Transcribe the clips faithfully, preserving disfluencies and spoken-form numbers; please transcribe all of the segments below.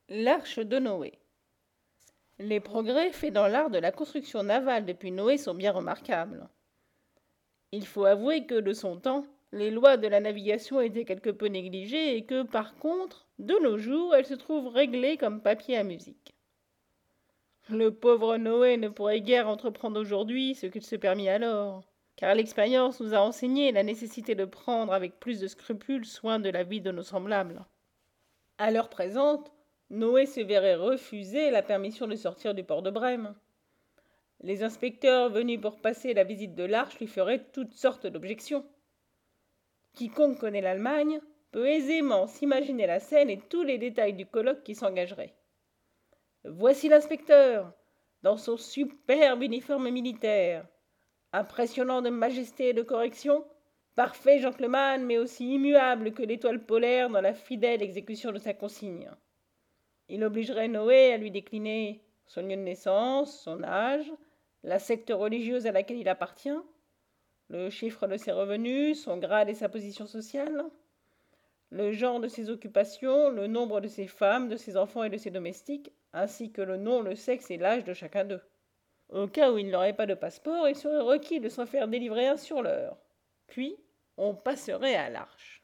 L'arche de Noé. Les progrès faits dans l'art de la construction navale depuis Noé sont bien remarquables. Il faut avouer que, de son temps, les lois de la navigation étaient quelque peu négligées et que, par contre, de nos jours, elles se trouvent réglées comme papier à musique. Le pauvre Noé ne pourrait guère entreprendre aujourd'hui ce qu'il se permit alors, car l'expérience nous a enseigné la nécessité de prendre avec plus de scrupules soin de la vie de nos semblables. À l'heure présente, Noé se verrait refuser la permission de sortir du port de Brême. Les inspecteurs venus pour passer la visite de l'arche lui feraient toutes sortes d'objections. Quiconque connaît l'Allemagne peut aisément s'imaginer la scène et tous les détails du colloque qui s'engagerait. Voici l'inspecteur, dans son superbe uniforme militaire, impressionnant de majesté et de correction, parfait gentleman mais aussi immuable que l'étoile polaire dans la fidèle exécution de sa consigne. Il obligerait Noé à lui décliner son lieu de naissance, son âge, la secte religieuse à laquelle il appartient, le chiffre de ses revenus, son grade et sa position sociale, le genre de ses occupations, le nombre de ses femmes, de ses enfants et de ses domestiques, ainsi que le nom, le sexe et l'âge de chacun d'eux. Au cas où il n'aurait pas de passeport, il serait requis de s'en faire délivrer un sur l'heure. Puis, on passerait à l'arche.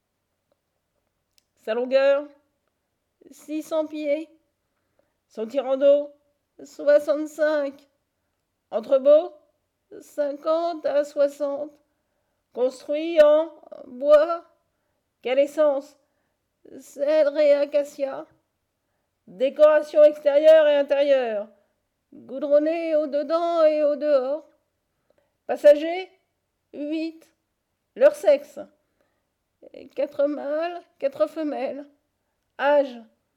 Sa longueur, six cents pieds. Son tirant d'eau, soixante-cinq. Entrebot, cinquante à soixante. Construit en bois. Quelle essence? Cèdre et acacia. Décoration extérieure et intérieure. Goudronné au dedans et au dehors. Passagers, huit. Leur sexe, quatre mâles, quatre femelles. Âge,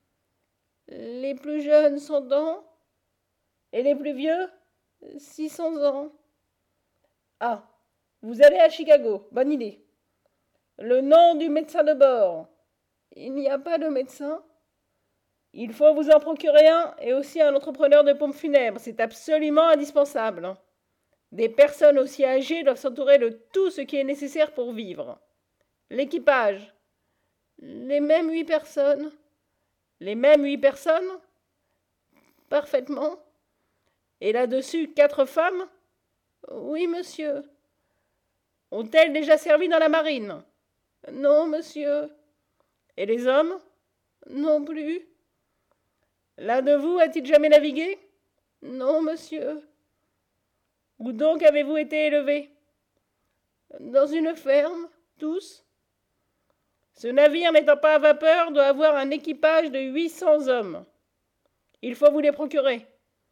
les plus jeunes cent ans et les plus vieux six cents ans. Ah, vous allez à Chicago, bonne idée. Le nom du médecin de bord. Il n'y a pas de médecin. Il faut vous en procurer un et aussi un entrepreneur de pompes funèbres, c'est absolument indispensable. Des personnes aussi âgées doivent s'entourer de tout ce qui est nécessaire pour vivre. L'équipage. Les mêmes huit personnes. Les mêmes huit personnes. Parfaitement. Et là-dessus, quatre femmes. Oui, monsieur. Ont-elles déjà servi dans la marine? Non, monsieur. Et les hommes? Non plus. L'un de vous a-t-il jamais navigué? Non, monsieur. Où donc avez-vous été élevé? Dans une ferme, tous. Ce navire n'étant pas à vapeur doit avoir un équipage de huit cents hommes. Il faut vous les procurer.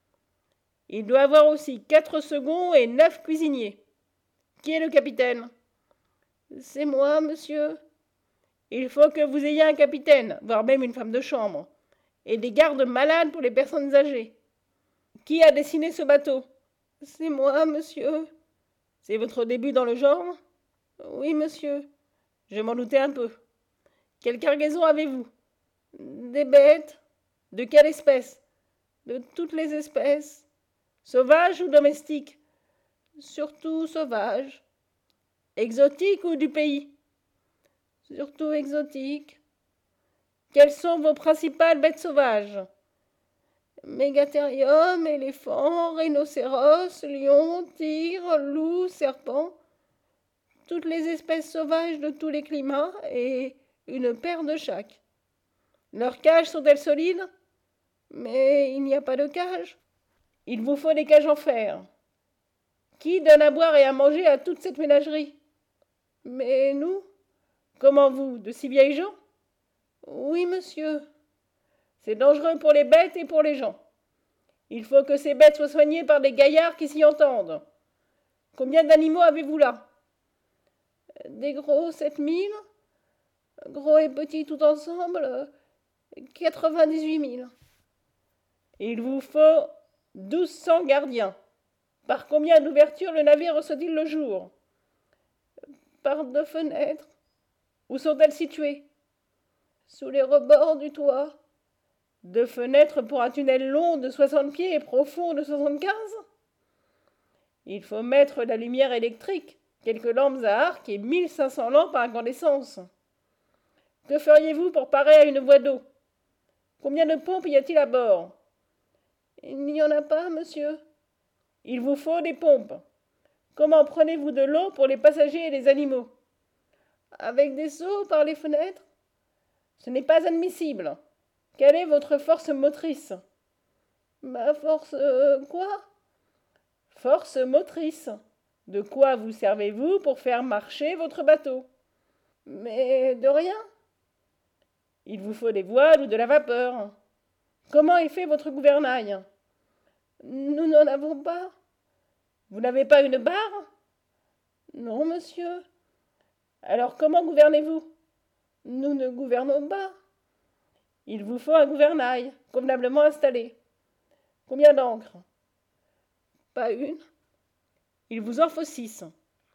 Il doit avoir aussi quatre seconds et neuf cuisiniers. Qui est le capitaine? C'est moi, monsieur. Il faut que vous ayez un capitaine, voire même une femme de chambre, et des gardes malades pour les personnes âgées. Qui a dessiné ce bateau? C'est moi, monsieur. C'est votre début dans le genre? Oui, monsieur. Je m'en doutais un peu. Quelle cargaison avez-vous? Des bêtes. De quelle espèce? De toutes les espèces. Sauvages ou domestiques? Surtout sauvages. Exotiques ou du pays? Surtout exotiques. Quelles sont vos principales bêtes sauvages? Mégathérium, éléphant, rhinocéros, lion, tigre, loup, serpent, toutes les espèces sauvages de tous les climats et une paire de chaque. Leurs cages sont-elles solides? Mais il n'y a pas de cage. Il vous faut des cages en fer. Qui donne à boire et à manger à toute cette ménagerie? Mais nous? Comment vous, de si vieilles gens? Oui, monsieur. C'est dangereux pour les bêtes et pour les gens. Il faut que ces bêtes soient soignées par des gaillards qui s'y entendent. Combien d'animaux avez-vous là? Des gros sept mille. Gros et petits tout ensemble, quatre-vingt-dix-huit mille. Il vous faut douze cents gardiens. Par combien d'ouvertures le navire reçoit-il le jour? Par deux fenêtres. Où sont-elles situées? Sous les rebords du toit. Deux fenêtres pour un tunnel long de soixante pieds et profond de soixante-quinze? Il faut mettre la lumière électrique, quelques lampes à arc et mille cinq cents lampes à incandescence. Que feriez-vous pour parer à une voie d'eau? Combien de pompes y a-t-il à bord? Il n'y en a pas, monsieur. Il vous faut des pompes. Comment prenez-vous de l'eau pour les passagers et les animaux? Avec des seaux par les fenêtres? Ce n'est pas admissible. Quelle est votre force motrice? Ma force... Euh, quoi? Force motrice. De quoi vous servez-vous pour faire marcher votre bateau? Mais de rien. Il vous faut des voiles ou de la vapeur. Comment est fait votre gouvernail? Nous n'en avons pas. Vous n'avez pas une barre? Non, monsieur. Alors comment gouvernez-vous? Nous ne gouvernons pas. Il vous faut un gouvernail, convenablement installé. Combien d'ancres? Pas une. Il vous en faut six.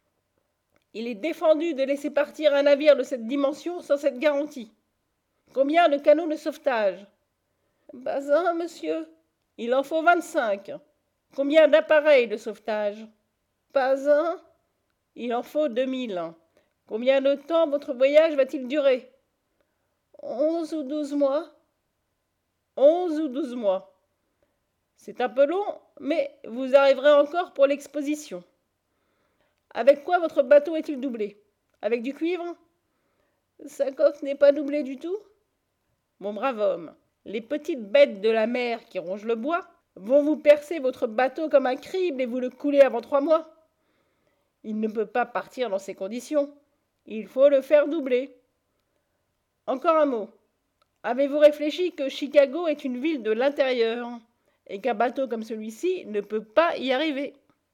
Il est défendu de laisser partir un navire de cette dimension sans cette garantie. Combien de canots de sauvetage? Pas un, monsieur. Il en faut vingt-cinq. Combien d'appareils de sauvetage? Pas un. Il en faut deux mille. Combien de temps votre voyage va-t-il durer? Onze ou douze mois. Onze ou douze mois. C'est un peu long, mais vous arriverez encore pour l'exposition. Avec quoi votre bateau est-il doublé? Avec du cuivre? Sa coque n'est pas doublée du tout? Mon brave homme, les petites bêtes de la mer qui rongent le bois vont vous percer votre bateau comme un crible et vous le couler avant trois mois. Il ne peut pas partir dans ces conditions. Il faut le faire doubler. Encore un mot. Avez-vous réfléchi que Chicago est une ville de l'intérieur et qu'un bateau comme celui-ci ne peut pas y arriver?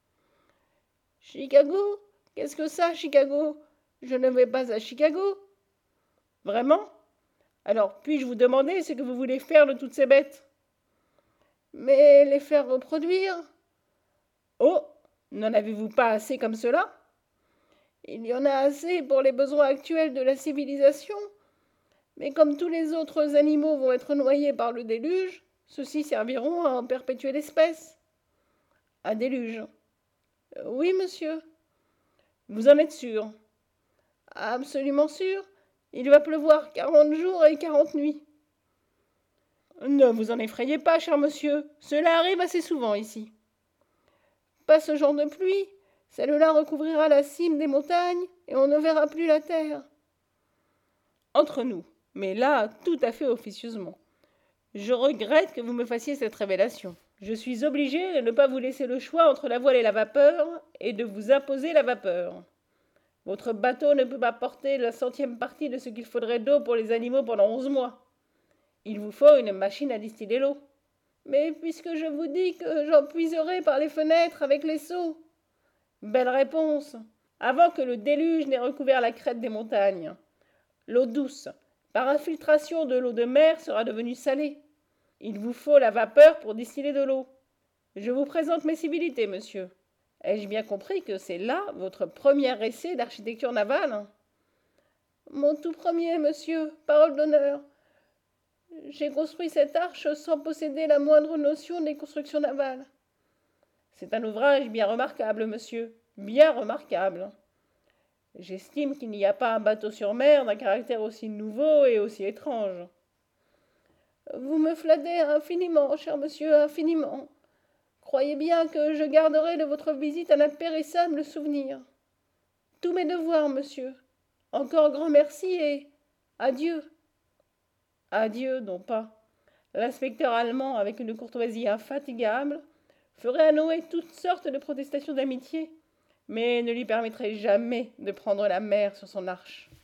Chicago? Qu'est-ce que ça, Chicago? Je ne vais pas à Chicago. Vraiment? Alors, puis-je vous demander ce que vous voulez faire de toutes ces bêtes? Mais les faire reproduire? Oh, n'en avez-vous pas assez comme cela? Il y en a assez pour les besoins actuels de la civilisation. Mais comme tous les autres animaux vont être noyés par le déluge, ceux-ci serviront à en perpétuer l'espèce. Un déluge? Oui, monsieur. Vous en êtes sûr? Absolument sûr. Il va pleuvoir quarante jours et quarante nuits. Ne vous en effrayez pas, cher monsieur. Cela arrive assez souvent ici. Pas ce genre de pluie. Celle-là recouvrira la cime des montagnes et on ne verra plus la terre. Entre nous, mais là, tout à fait officieusement. Je regrette que vous me fassiez cette révélation. Je suis obligé de ne pas vous laisser le choix entre la voile et la vapeur, et de vous imposer la vapeur. Votre bateau ne peut pas porter la centième partie de ce qu'il faudrait d'eau pour les animaux pendant onze mois. Il vous faut une machine à distiller l'eau. Mais puisque je vous dis que j'en puiserai par les fenêtres avec les seaux. Belle réponse. Avant que le déluge n'ait recouvert la crête des montagnes. L'eau douce, par infiltration de l'eau de mer, sera devenue salée. Il vous faut la vapeur pour distiller de l'eau. Je vous présente mes civilités, monsieur. Ai-je bien compris que c'est là votre premier essai d'architecture navale? Mon tout premier, monsieur, parole d'honneur. J'ai construit cette arche sans posséder la moindre notion des constructions navales. C'est un ouvrage bien remarquable, monsieur, bien remarquable. J'estime qu'il n'y a pas un bateau sur mer d'un caractère aussi nouveau et aussi étrange. Vous me flattez infiniment, cher monsieur, infiniment. Croyez bien que je garderai de votre visite un impérissable souvenir. Tous mes devoirs, monsieur. Encore grand merci et adieu. Adieu, non pas. L'inspecteur allemand, avec une courtoisie infatigable, ferait à Noé toutes sortes de protestations d'amitié, mais ne lui permettrait jamais de prendre la mer sur son arche.